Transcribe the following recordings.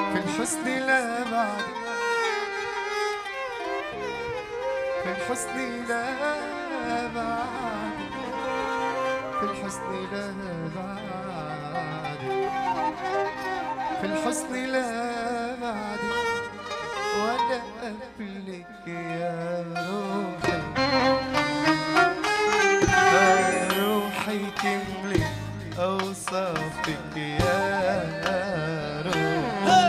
في الحسن لا بعد، في الحسن لا بعد، في الحسن لا بعد، في الحسن لا بعد، ولا قبلك يا روحي، يا روحي كملي أوصافك يا روحي.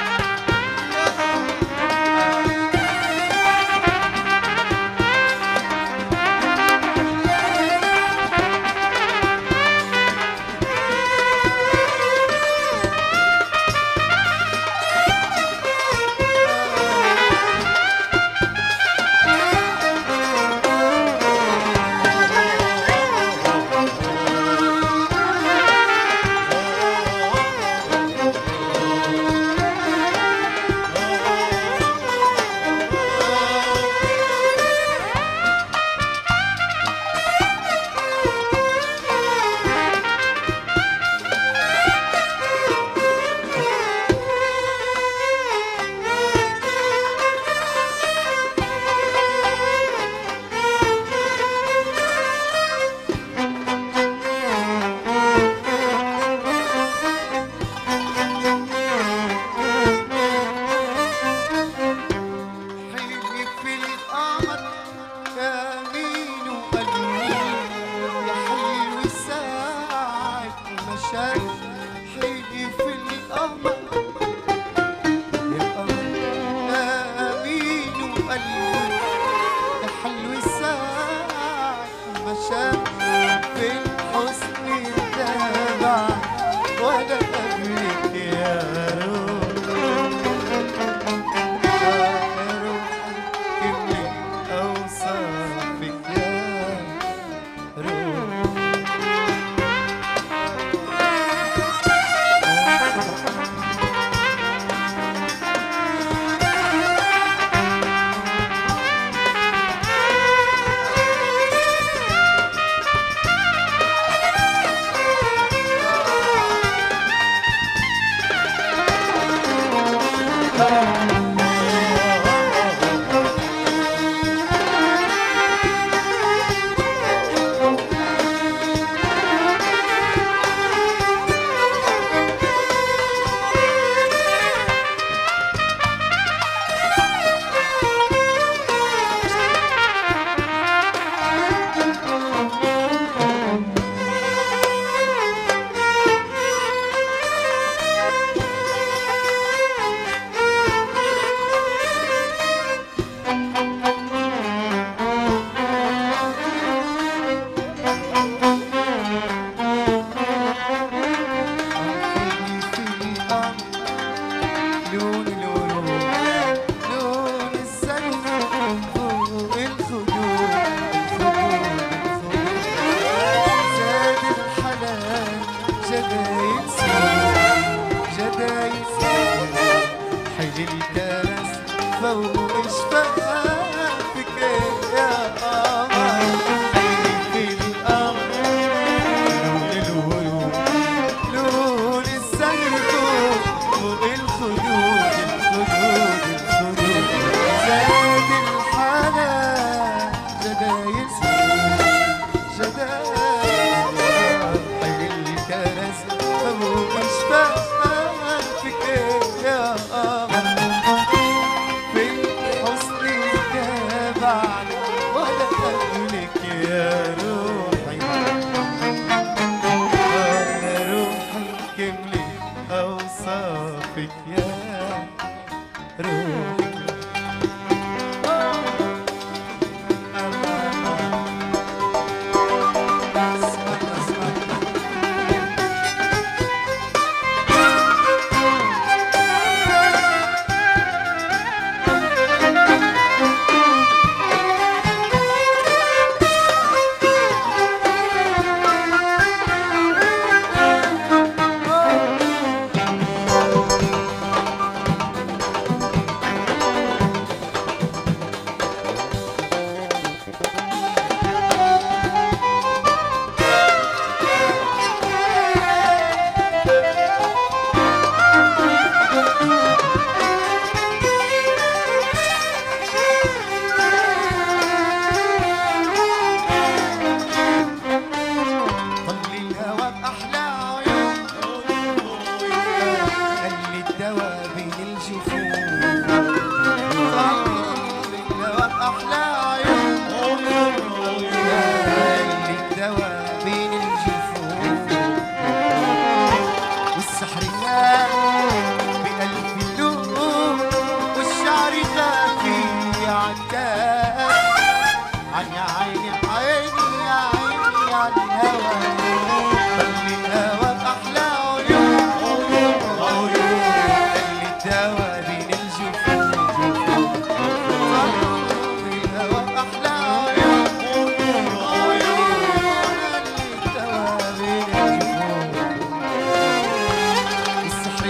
حيجي في القمر يا قمر آمين وقلبي يا حلو الساعة ما شاف في الحسن تابع ولا قبلك يا روحي، يا روحي كملي أوصافك يا روحي. حي الكرس فوق شفافك يا قمر، حي القمر لون الورود لون الزرق فوق الخدود الخدود الخدود، زاد الحنان جدايل جدايل، حي الكرس فوق شفافك يا قمر، في الحسن تابعنا ولا قبلك يا روحي، يا روحي كملي أوصافك يا روحي.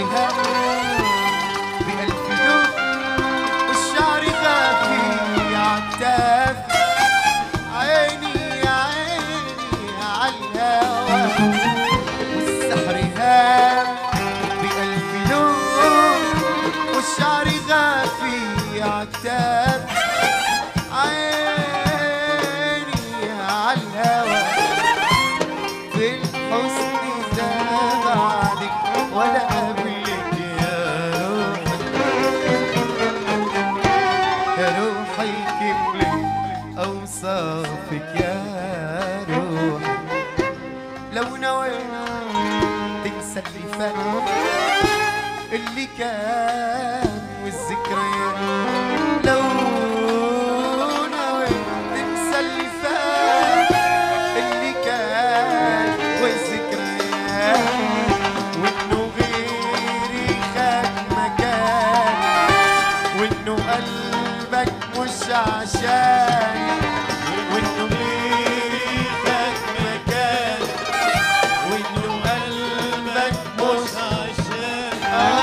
سحرها بألف لون والشعر خافي عالتاف عيني يا عيني عالهوى وسحرها بألف لون والشعر خافي عالتاف عيني عالهوى في الحسن زاد بعدك ولا قبلك يا روحي كملي أوصافك يا روحي لو نويت تنسى اللي فات اللي كان والذكريات لو نويت تنسى اللي فات اللي كان والذكريات وانه غيري خد مكان وانه قلبك مش عشان وانه غيري خد مكان وانه قلبك مش عشان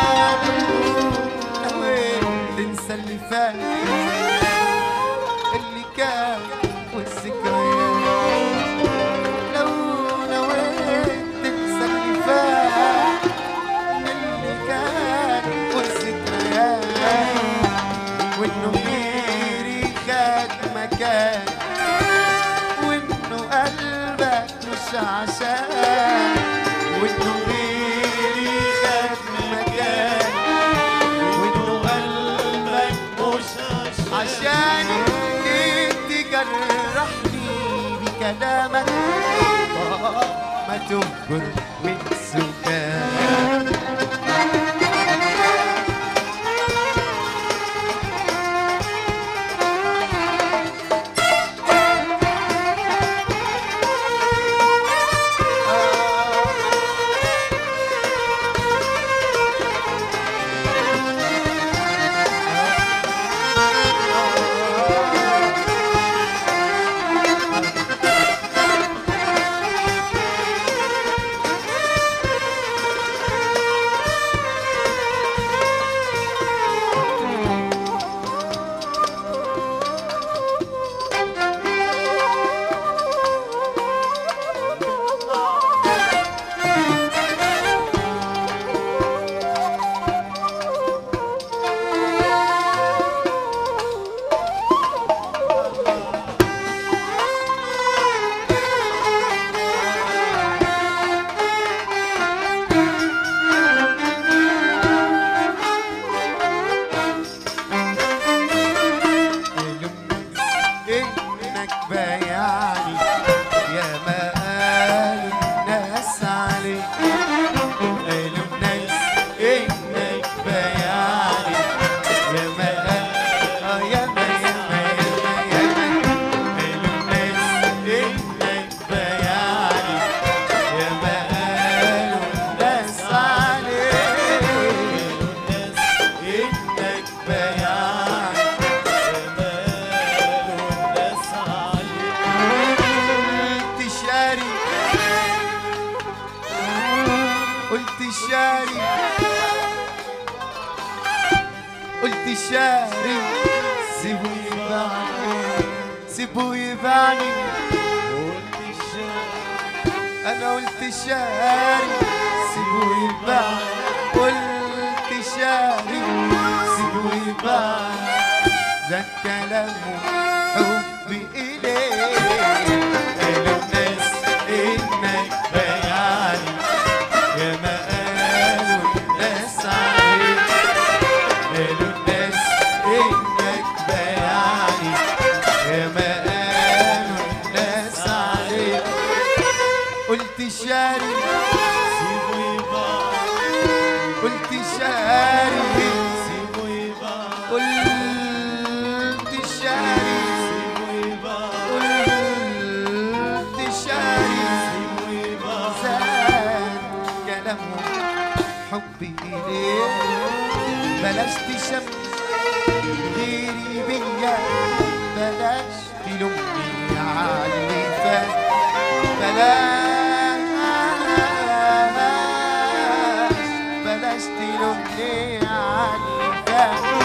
نويت تنسى اللي فات اللي كان والذكريات لو نويت تنسى اللي فات اللي كان والذكريات وانه غيري خد مكان وانه قلبك مش عشان وانه غيري خد مكان وانه قلبك مش عشاني تجرحني بكلامك ما تهجر من سكان انك بايعني يا ما قالوا الناس عليك قالوا الناس انك بايعني يا ما يا ما يا ما يا ما قالوا الناس انك بايعني يا ما قالوا الناس عليك انك بايعني قلت شاري قلت شاري سيبوا يبعني سيبوا يبعني انا قلت شاري سيبوا يبعني قلت شاري سيبوا يبعني زاد كلامه حبي إليه قالوا الناس إنك بايعني يا ما قالوا الناس عليك قالوا الناس إنك بايعني يا ما قالوا الناس عليك قلت شاري سيبوا يبعني قلت شاري سيبوا يبعني قلت شاري سيبوا يبعني قلت شاري سيبوا يبعني زاد كلامهم حبي إليه بلاش تشمس غيري بيا بلاش تلومني على اللي فات بلاش بلاش تلومني على اللي فات